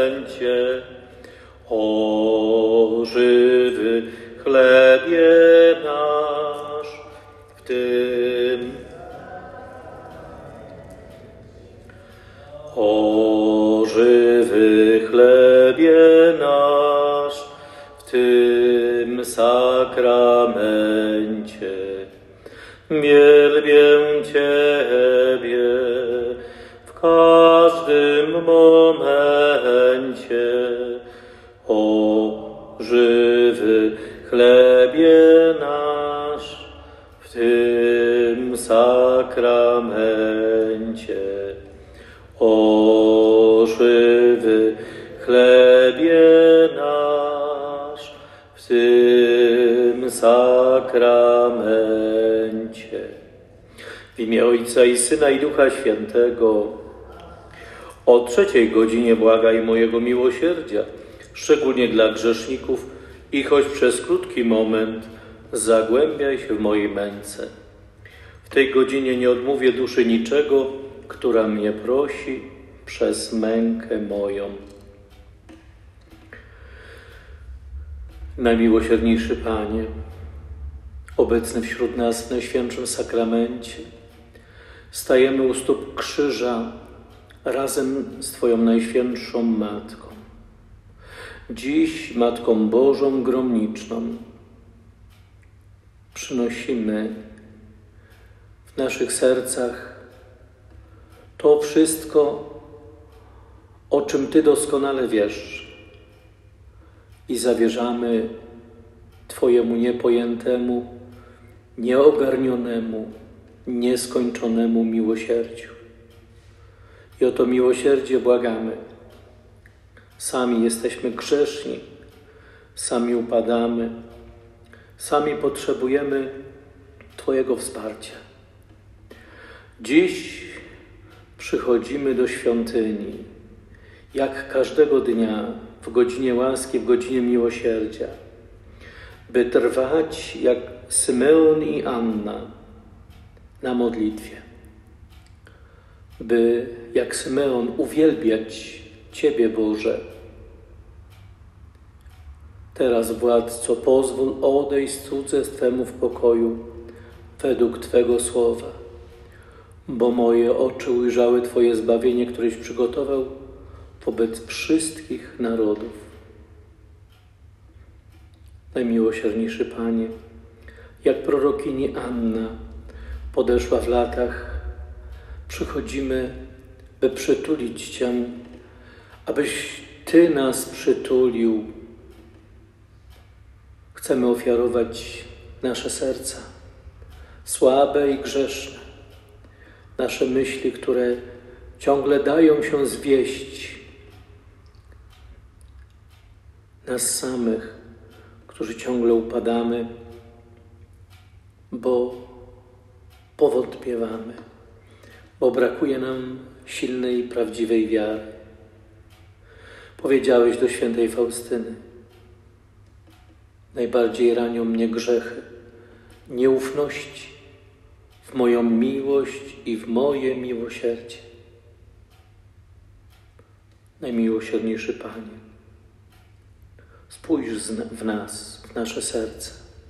sakramencie. O żywy chlebie nasz, w tym o żywy chlebie nasz, w tym sakramencie. Wielbię Ciebie w każdym momencie. O żywy chlebie nasz, w tym sakramencie. O żywy chlebie nasz, w tym sakramencie. W imię Ojca i Syna i Ducha Świętego. O 3:00 błagaj mojego miłosierdzia, szczególnie dla grzeszników, i choć przez krótki moment zagłębiaj się w mojej męce. W tej godzinie nie odmówię duszy niczego, która mnie prosi przez mękę moją. Najmiłosierniejszy Panie, obecny wśród nas w Najświętszym Sakramencie, stajemy u stóp krzyża razem z Twoją Najświętszą Matką. Dziś Matką Bożą Gromniczną przynosimy w naszych sercach to wszystko, o czym Ty doskonale wiesz, i zawierzamy Twojemu niepojętemu, nieogarnionemu, nieskończonemu miłosierdziu. I o to miłosierdzie błagamy. Sami jesteśmy grzeszni, sami upadamy, sami potrzebujemy Twojego wsparcia. Dziś przychodzimy do świątyni, jak każdego dnia, w godzinie łaski, w godzinie miłosierdzia, by trwać jak Symeon i Anna na modlitwie, by jak Symeon uwielbiać Ciebie, Boże. Teraz, Władco, pozwól odejść cudze Twemu w pokoju według Twego słowa, bo moje oczy ujrzały Twoje zbawienie, któreś przygotował wobec wszystkich narodów. Najmiłosierniejszy Panie, jak prorokini Anna podeszła w latach, przychodzimy, by przytulić Cię, abyś Ty nas przytulił. Chcemy ofiarować nasze serca, słabe i grzeszne, nasze myśli, które ciągle dają się zwieść, nas samych, którzy ciągle upadamy, bo powątpiewamy, bo brakuje nam silnej i prawdziwej wiary. Powiedziałeś do świętej Faustyny: najbardziej ranią mnie grzechy, nieufności w moją miłość i w moje miłosierdzie. Najmiłosierniejszy Panie, spójrz w nas, w nasze serce.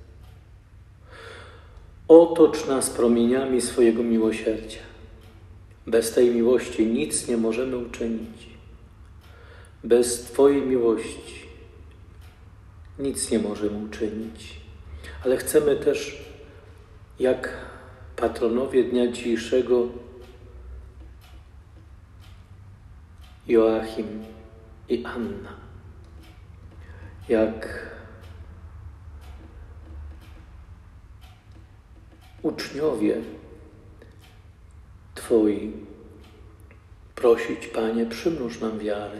Otocz nas promieniami swojego miłosierdzia. Bez tej miłości nic nie możemy uczynić. Bez Twojej miłości nic nie możemy uczynić. Ale chcemy też, jak patronowie dnia dzisiejszego, Joachim i Anna, jak uczniowie Twoi, prosić, Panie, przymnóż nam wiary.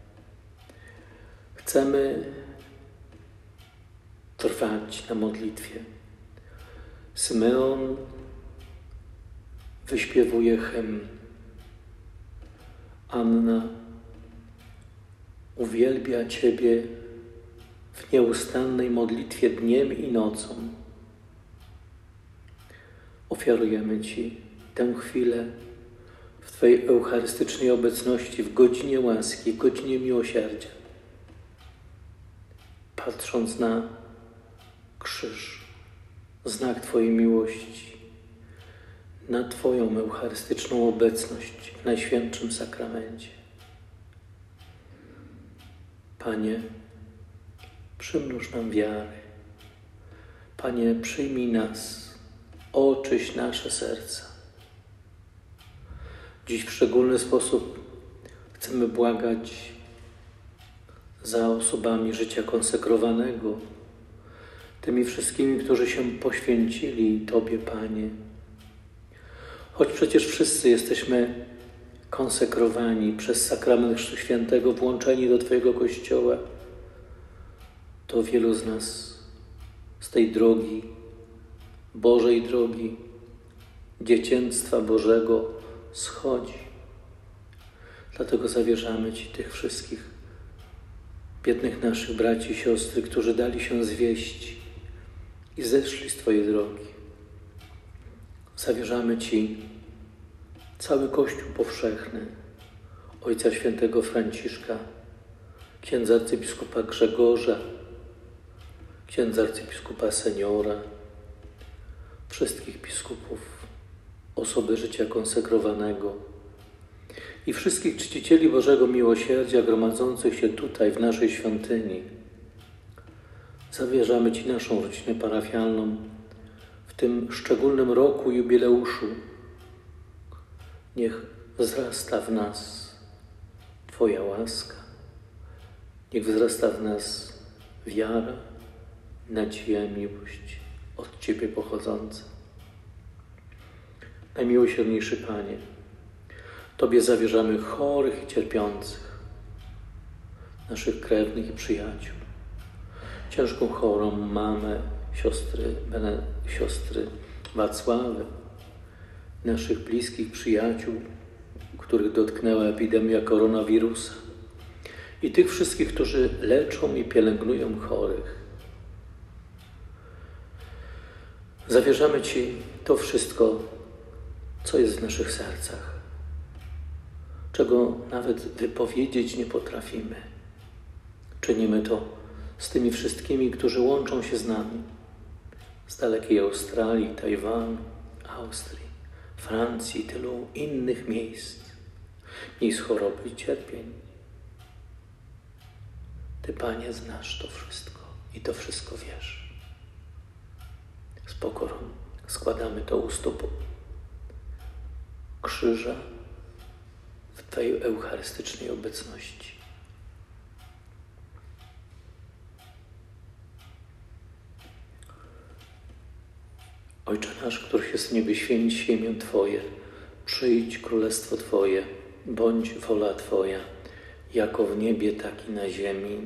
Chcemy trwać na modlitwie. Symeon wyśpiewuje hymn. Anna uwielbia Ciebie w nieustannej modlitwie dniem i nocą. Ofiarujemy Ci tę chwilę w w Twojej eucharystycznej obecności, w godzinie łaski, w godzinie miłosierdzia. Patrząc na krzyż, znak Twojej miłości, na Twoją eucharystyczną obecność w Najświętszym Sakramencie. Panie, przymnóż nam wiary. Panie, przyjmij nas, oczyść nasze serca. Dziś w szczególny sposób chcemy błagać za osobami życia konsekrowanego, tymi wszystkimi, którzy się poświęcili Tobie, Panie. Choć przecież wszyscy jesteśmy konsekrowani przez sakrament Chrztu Świętego, włączeni do Twojego Kościoła, to wielu z nas z tej drogi, Bożej drogi, dziecięctwa Bożego schodzi. Dlatego zawierzamy Ci tych wszystkich biednych naszych braci i siostry, którzy dali się zwieść i zeszli z Twojej drogi. Zawierzamy Ci cały Kościół powszechny, Ojca Świętego Franciszka, księdza arcybiskupa Grzegorza, księdza arcybiskupa Seniora, wszystkich biskupów, osoby życia konsekrowanego i wszystkich czcicieli Bożego Miłosierdzia gromadzących się tutaj w naszej świątyni. Zawierzamy Ci naszą rodzinę parafialną w tym szczególnym roku jubileuszu. Niech wzrasta w nas Twoja łaska, niech wzrasta w nas wiara, nadzieja, miłość od Ciebie pochodząca. Najmiłosierniejszy Panie, Tobie zawierzamy chorych i cierpiących, naszych krewnych i przyjaciół, ciężką chorą mamę, siostry Wacławę, naszych bliskich przyjaciół, których dotknęła epidemia koronawirusa i tych wszystkich, którzy leczą i pielęgnują chorych. Zawierzamy Ci to wszystko, co jest w naszych sercach, czego nawet wypowiedzieć nie potrafimy. Czynimy to z tymi wszystkimi, którzy łączą się z nami z dalekiej Australii, Tajwanu, Austrii, Francji, tylu innych miejsc choroby i cierpień. Ty, Panie, znasz to wszystko i to wszystko wiesz. Z pokorą składamy to u stóp krzyża w Twojej eucharystycznej obecności. Ojcze nasz, któryś jest w niebie, święć się imię Twoje, przyjdź królestwo Twoje, bądź wola Twoja, jako w niebie, tak i na ziemi.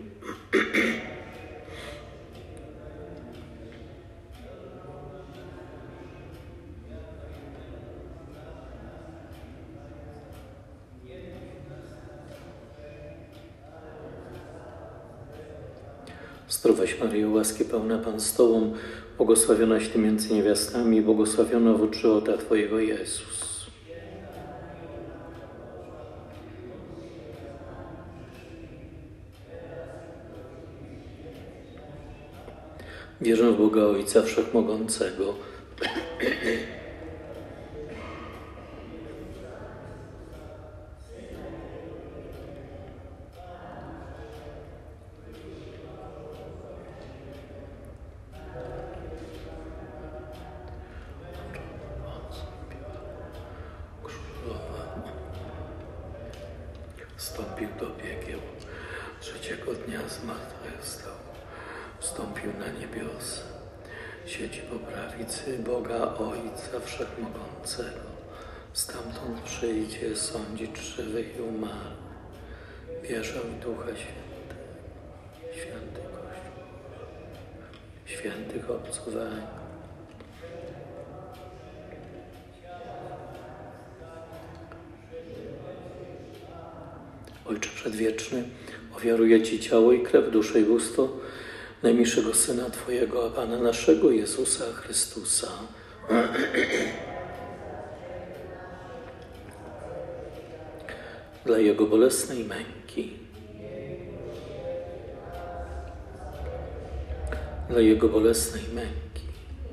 Zdrowaś Maryjo, łaski pełna Pan z Tobą, błogosławionaś Ty między niewiastami, błogosławiona owoc żywota Twojego Jezus. Wierzę w Boga Ojca Wszechmogącego, wstąpił do piekieł, trzeciego dnia zmartwychwstał, wstąpił na niebiosa, siedzi po prawicy Boga Ojca Wszechmogącego, stamtąd przyjdzie sądzić żywych i umarłych. Wierzę w Ducha Świętego, święty Kościół, świętych obcowań, Ojcze Przedwieczny, ofiaruję Ci ciało i krew, duszę i bóstwo najmilszego Syna Twojego, a Pana naszego Jezusa Chrystusa, dla Jego bolesnej męki, dla Jego bolesnej męki,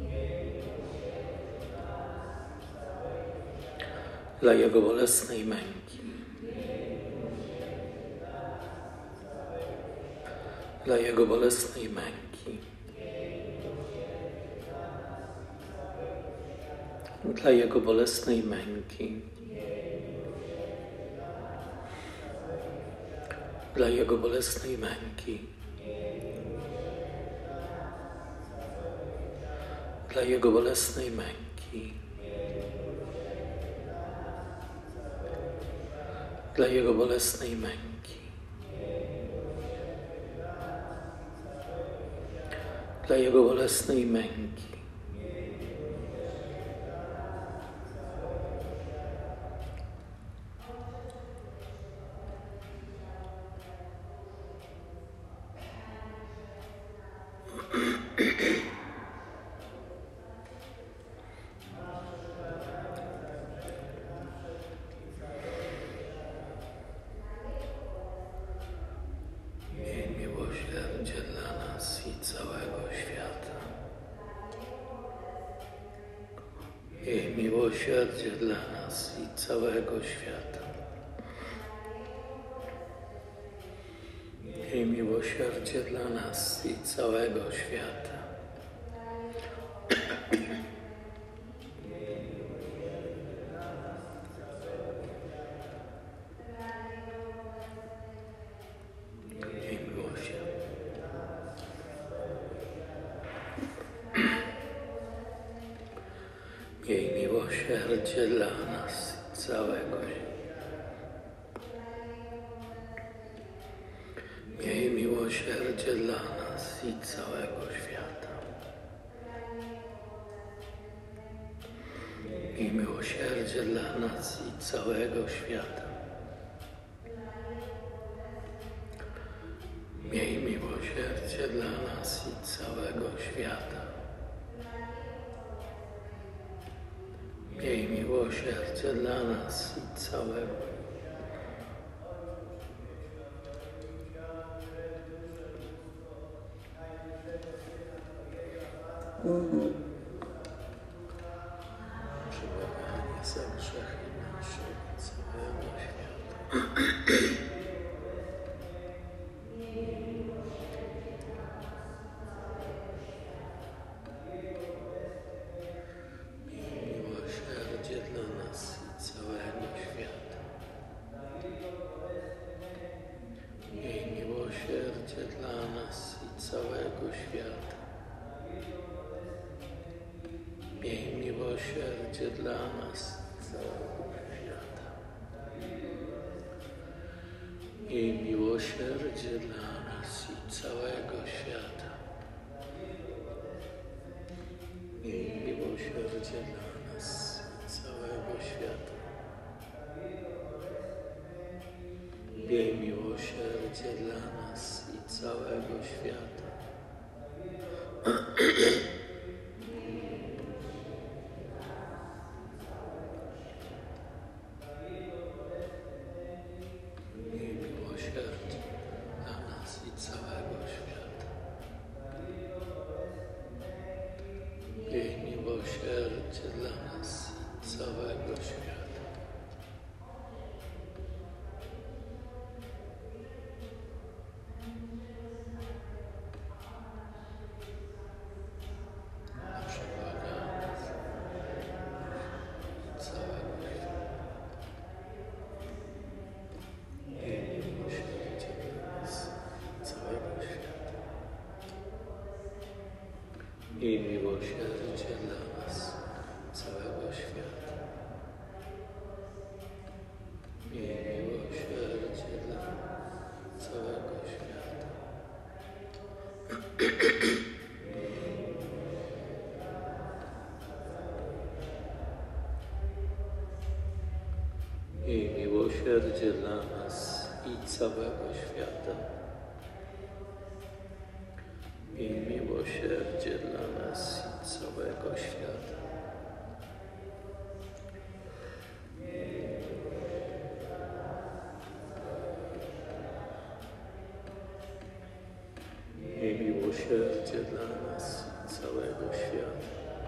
dla Jego bolesnej męki, dla Jego bolesnej męki, dla Jego bolesnej męki, dla Jego bolesnej męki, dla Jego bolesnej męki, dla Jego bolesnej męki, dla Jego bolesnej męki, Jej miłosierdzie dla nas i całego świata. Jej miłosierdzie dla nas i całego świata. Jej miłosierdzie. Jej miłosierdzie dla nas i całego świata. Jej miłosierdzie dla nas i całego świata. Jej miłosierdzie dla nas i całego świata. Jej miłosierdzie dla nas i całego świata. Jej miłosierdzie dla nas i całego. Przebłaganie za grzechy nasze i całego świata. Miłosierdzie dla nas i całego świata. Jej miłosierdzie dla nas i całego świata. Jej miłosierdzie dla nas i całego świata. Jej miłosierdzie dla nas i całego świata. Jej miłosierdzie dla nas i całego świata. Jej miłosierdzie dla nas i całego świata. Jej miłosierdzie dla nas i całego świata. Jej miłosierdzie dla nas i całego świata. Jej miłosierdzie dla nas całego świata. Jej miłosierdzie dla całego świata. Jej miłosierdzie dla nas i całego świata. Jej miłosierdzie dla nas i całego świata. miłosierdzie dla nas i całego świata.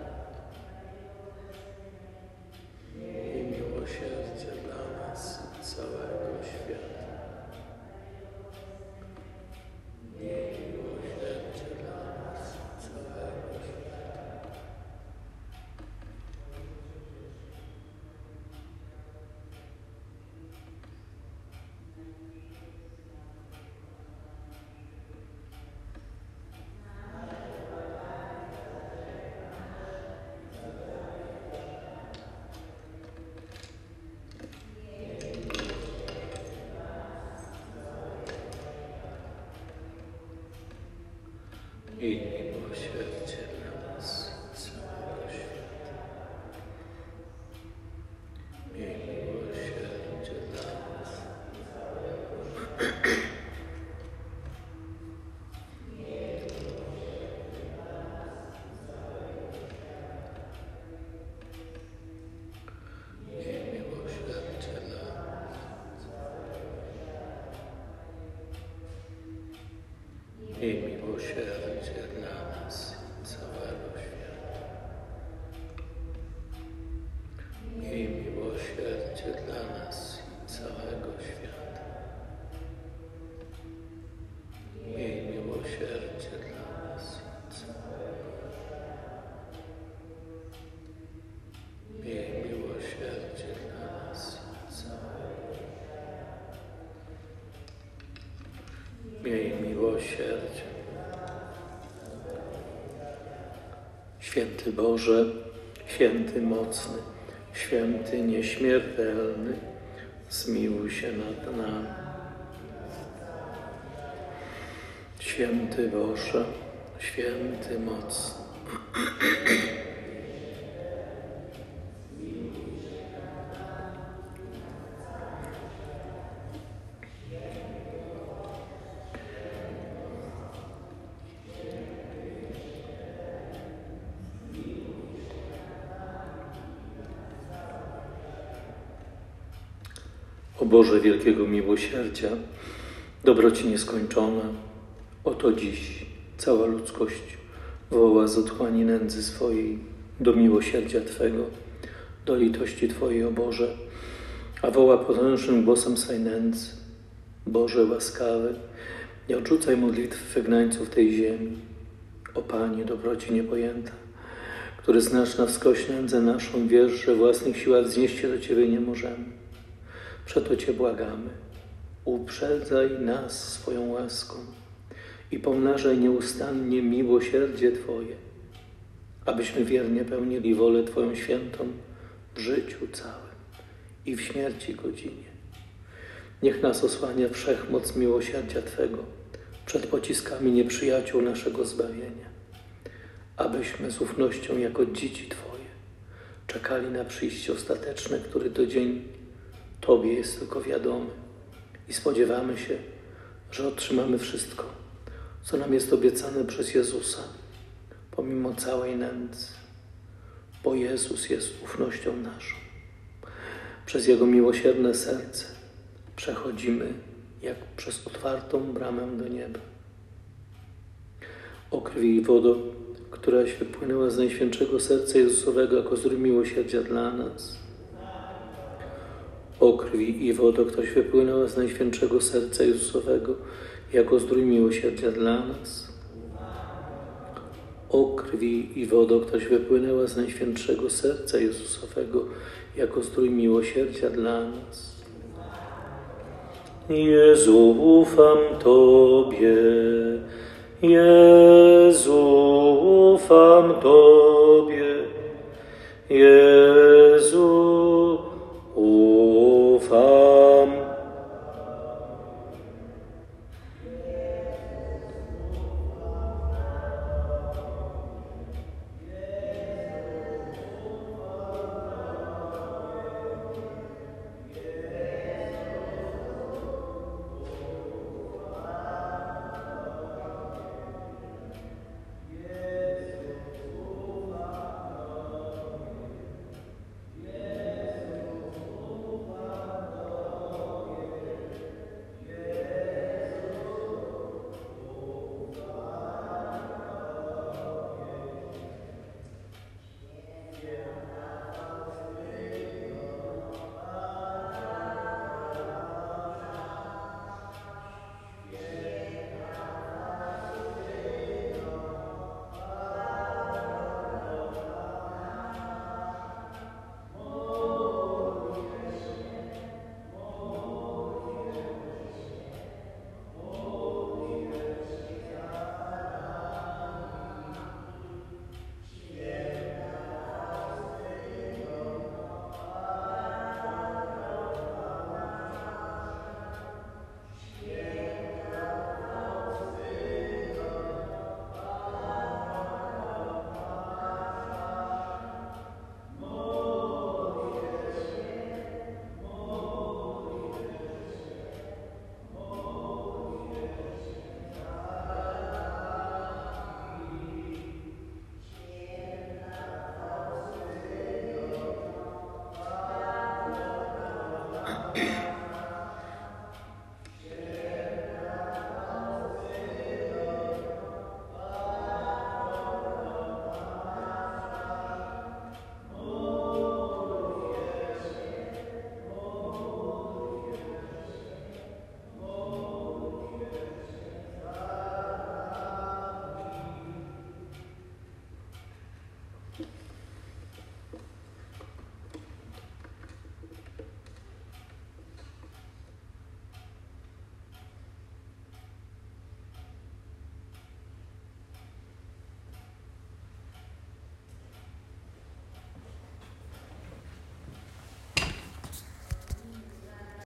Miej miłosierdzie dla nas i całego świata. Miej miłosierdzie dla nas i całego świata. I miłosierdzie dla nas i całego świata. Miej miłosierdzie dla nas. Miej miłosierdzie dla nas. Miej miłosierdzie dla nas i całego świata. Miej miłosierdzie dla nas i całego świata. Miej miłosierdzie dla nas i całego świata. Miej miłosierdzie dla nas i całego świata. Miej miłosierdzie. Święty Boże, święty mocny, święty nieśmiertelny, zmiłuj się nad nami. Święty Boże, święty mocny, o Boże wielkiego miłosierdzia, dobroci nieskończona, oto dziś cała ludzkość woła z otchłani nędzy swojej do miłosierdzia Twego, do litości Twojej, o Boże, a woła potężnym głosem swej nędzy. Boże łaskawy, nie odrzucaj modlitw wygnańców tej ziemi. O Panie, dobroci niepojęta, który znasz na wskroś nędzę naszą, wiesz, że własnych siłach znieść się do Ciebie nie możemy. Przeto Cię błagamy, uprzedzaj nas swoją łaską i pomnażaj nieustannie miłosierdzie Twoje, abyśmy wiernie pełnili wolę Twoją świętą w życiu całym i w śmierci godzinie. Niech nas osłania wszechmoc miłosierdzia Twego przed pociskami nieprzyjaciół naszego zbawienia, abyśmy z ufnością jako dzieci Twoje czekali na przyjście ostateczne, który to dzień Tobie jest tylko wiadomy i spodziewamy się, że otrzymamy wszystko, co nam jest obiecane przez Jezusa, pomimo całej nędzy, bo Jezus jest ufnością naszą. Przez Jego miłosierne serce przechodzimy jak przez otwartą bramę do nieba. O krwi i wodo, któraś wypłynęła z Najświętszego Serca Jezusowego jako zdrój miłosierdzia dla nas. O krwi i wodo, któraś wypłynęła z Najświętszego Serca Jezusowego jako zdrój miłosierdzia dla nas. O krwi i wodo, któraś wypłynęła z Najświętszego Serca Jezusowego jako zdrój miłosierdzia dla nas. Jezu, ufam Tobie,